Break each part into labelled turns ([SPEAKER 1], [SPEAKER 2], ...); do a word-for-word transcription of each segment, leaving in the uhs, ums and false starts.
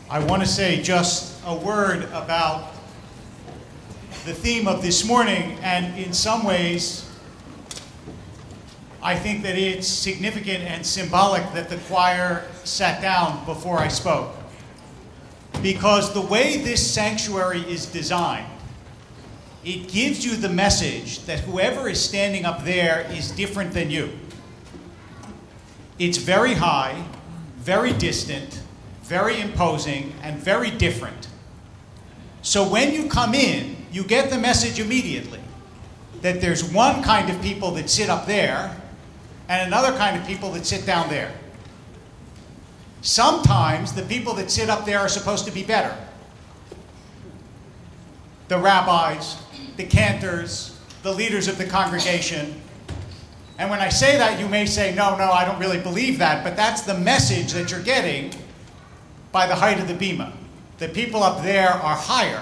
[SPEAKER 1] I want to say just a word about the theme of this morning, and in some ways, I think that it's significant and symbolic that the choir sat down before I spoke. Because the way this sanctuary is designed, it gives you the message that whoever is standing up there is different than you. It's very high, very distant, very imposing, and very different. So when you come in, you get the message immediately that there's one kind of people that sit up there and another kind of people that sit down there. Sometimes the people that sit up there are supposed to be better. The rabbis, the cantors, the leaders of the congregation. And when I say that, you may say, no, no, I don't really believe that, but that's the message that you're getting by the height of the bima. The people up there are higher.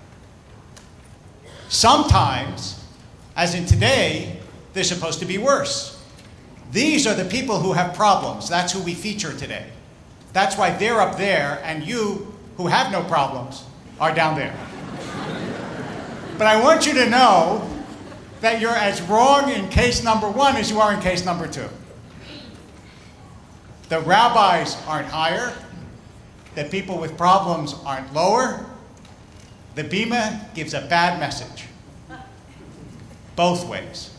[SPEAKER 1] Sometimes, as in today, they're supposed to be worse. These are the people who have problems. That's who we feature today. That's why they're up there, and you, who have no problems, are down there. But I want you to know that you're as wrong in case number one as you are in case number two. The rabbis aren't higher. The people with problems aren't lower. The bima gives a bad message. Both ways.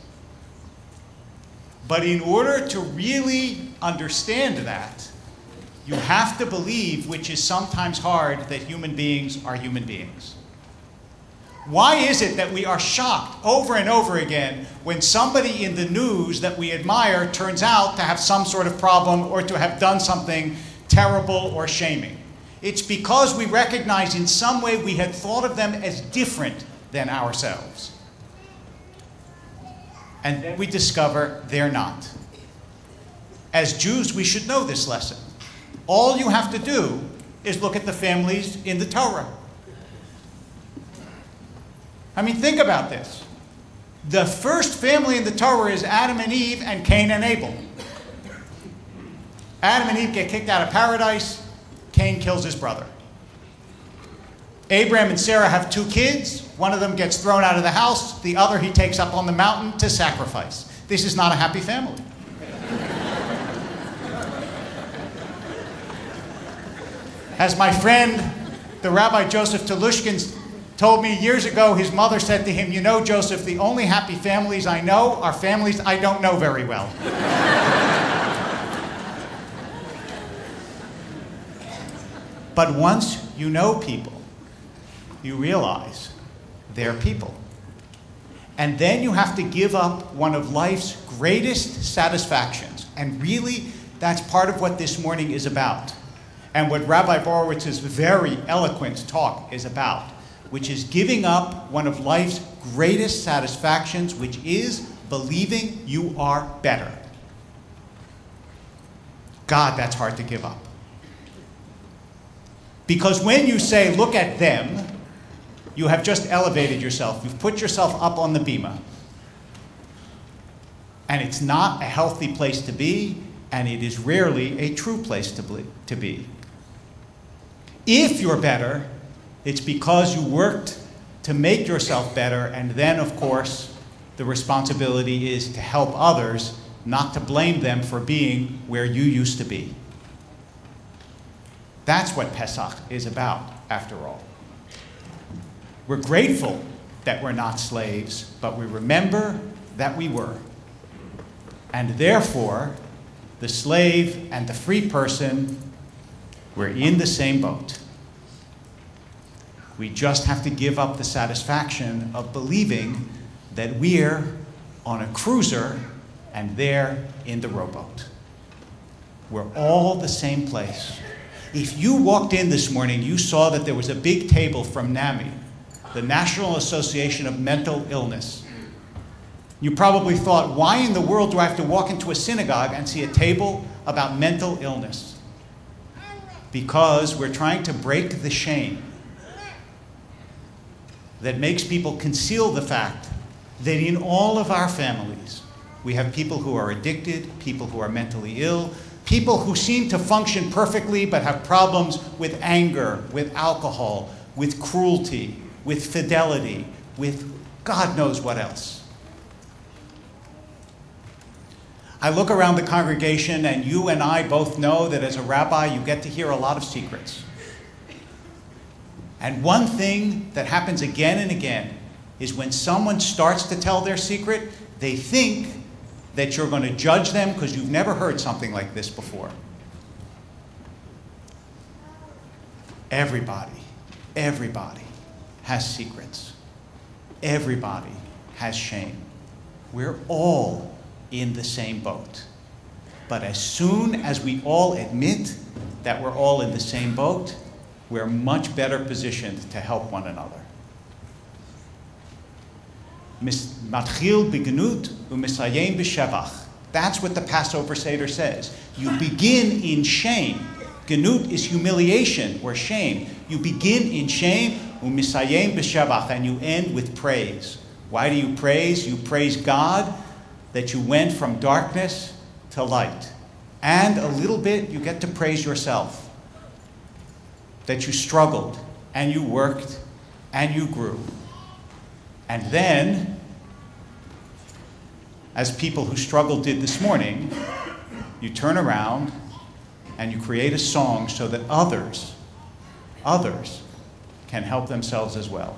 [SPEAKER 1] But in order to really understand that, you have to believe, which is sometimes hard, that human beings are human beings. Why is it that we are shocked over and over again when somebody in the news that we admire turns out to have some sort of problem or to have done something terrible or shaming? It's because we recognize in some way we had thought of them as different than ourselves. And then we discover they're not. As Jews, we should know this lesson. All you have to do is look at the families in the Torah. I mean, think about this. The first family in the Torah is Adam and Eve and Cain and Abel. Adam and Eve get kicked out of paradise. Cain kills his brother. Abraham and Sarah have two kids. One of them gets thrown out of the house. The other he takes up on the mountain to sacrifice. This is not a happy family. As my friend, the Rabbi Joseph Telushkin, told me years ago, his mother said to him, you know, Joseph, the only happy families I know are families I don't know very well. But once you know people, you realize they're people. And then you have to give up one of life's greatest satisfactions. And really, that's part of what this morning is about. And what Rabbi Borowitz's very eloquent talk is about, which is giving up one of life's greatest satisfactions, which is believing you are better. God, that's hard to give up. Because when you say, look at them, you have just elevated yourself. You've put yourself up on the bima. And it's not a healthy place to be, and it is rarely a true place to be. If you're better, it's because you worked to make yourself better, and then, of course, the responsibility is to help others, not to blame them for being where you used to be. That's what Pesach is about, after all. We're grateful that we're not slaves, but we remember that we were. And therefore, the slave and the free person, we're in the same boat. We just have to give up the satisfaction of believing that we're on a cruiser and they're in the rowboat. We're all the same place. If you walked in this morning, you saw that there was a big table from NAMI, the National Association of Mental Illness. You probably thought, why in the world do I have to walk into a synagogue and see a table about mental illness? Because we're trying to break the shame that makes people conceal the fact that in all of our families, we have people who are addicted, people who are mentally ill, People who seem to function perfectly but have problems with anger, with alcohol, with cruelty, with fidelity, with God knows what else. I look around the congregation, and you and I both know that as a rabbi, you get to hear a lot of secrets. And one thing that happens again and again is when someone starts to tell their secret, they think that you're going to judge them because you've never heard something like this before. Everybody, everybody has secrets. Everybody has shame. We're all in the same boat. But as soon as we all admit that we're all in the same boat, we're much better positioned to help one another. Matchil b'genut u'misayem b'shevach. That's what the Passover Seder says. You begin in shame. Genut is humiliation or shame. You begin in shame, u'misayem b'shevach, and you end with praise. Why do you praise? You praise God that you went from darkness to light. And a little bit, you get to praise yourself. That you struggled, and you worked, and you grew. And then, as people who struggled did this morning, you turn around and you create a song so that others, others can help themselves as well.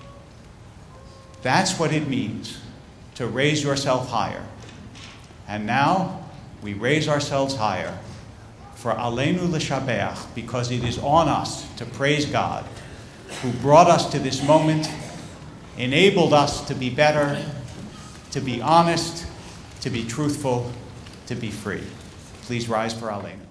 [SPEAKER 1] That's what it means to raise yourself higher. And now we raise ourselves higher for Aleinu L'Shabeach, because it is on us to praise God, who brought us to this moment, enabled us to be better, to be honest, to be truthful, to be free. Please rise for Aleinu.